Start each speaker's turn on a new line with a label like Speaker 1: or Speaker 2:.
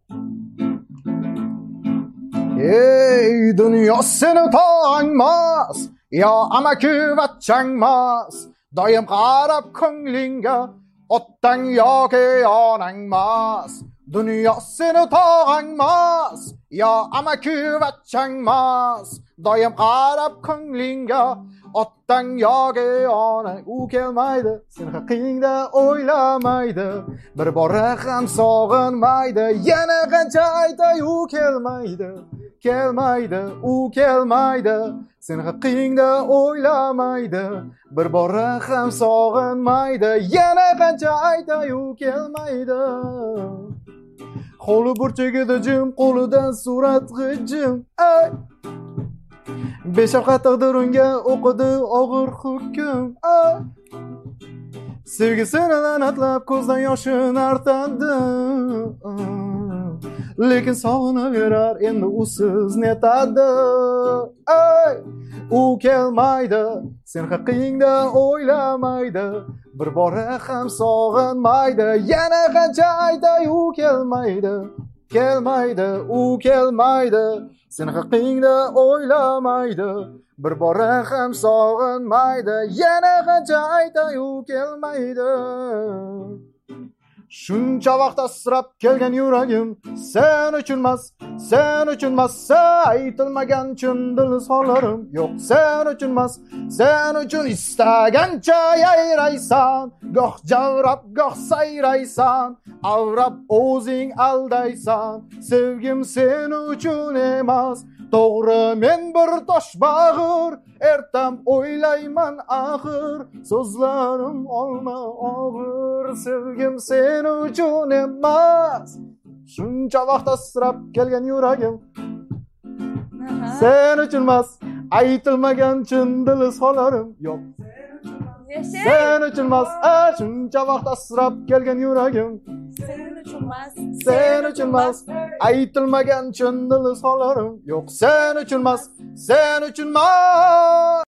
Speaker 1: Ey dunyo seni tog'angmas, yo amakivachchangmas, doim qarab ko'nglingga otang yoki onangmas. Dunyo seni tog'angmas, yo amakivachchangmas, doim qarab ko'nglingga otang yoki onang. U kelmaydi, seni haqingda o'ylamaydi, bir bora ham sog'inmaydi, yana qancha aytay u kelmaydi. Kelmaydi, u kelmaydi, seni haqingda o'ylamaydi, bir bora ham sog'inmaydi, yana qancha aytay u kelmaydi. Qo'li burchagida jim, qo'lidan surat g'ijim, ay. Beshafqat taqdir unga o'qidi og'ir hukm, ay. Sevgisini la'natlab ko'zdan yoshin artadi, lekin sog'inaverar endi usiz netadi. Ay, u kelmaydi, sen haqingda o'ylamaydi, bir bora ham sog'inmaydi, yana qancha aytay u kelmaydi. Kelmaydi, u kelmaydi, sen haqingda o'ylamaydi, bir bora ham sog'inmaydi, yana qancha aytay u kelmaydi. Shuncha vaqt asrab kelgan yuragim sen uchunmas, sen uchunmas, aytilmagan chin dil izhorlarim yo'q sen uchunmas, sen uchun istagancha yayraysan, goh javrab goh sayraysan, avrab o'zing aldaysan. Sevgim sen uchun emas, to'g'ri men bir tosh bag'ir, ertam o'ylayman axir, so'zlarim olma og'ir. Sevgim sen uchun emas, shuncha vaqt asrab kelgan yuragim sen uchunmas, aytilmagan chin dil izhorlarim yo'q sen uchunmas, shuncha vaqt asrab kelgan yuragim sen uchunmas, aytilmagan chin dil izhorlarim yo'q sen uchunmas, sen uchunmas.